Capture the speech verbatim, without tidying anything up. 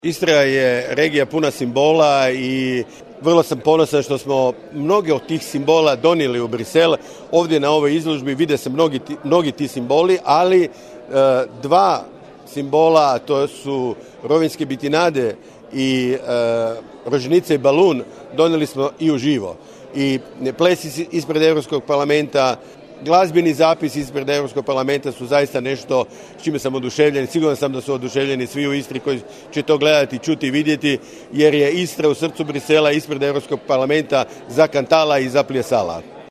Istra je regija puna simbola i vrlo sam ponosan što smo mnoge od tih simbola donijeli u Brisel. Ovdje na ovoj izložbi vide se mnogi ti, mnogi ti simboli, ali e, dva simbola, to su rovinjske bitinade i e, rožnice i balun, donijeli smo i uživo. I ples ispred Europskog parlamenta, glazbeni zapis ispred Europskog parlamenta su zaista nešto s čime sam oduševljen. Siguran sam da su oduševljeni svi u Istri koji će to gledati, čuti i vidjeti, jer je Istra u srcu Brisela ispred Europskog parlamenta zakantala i zapljesala.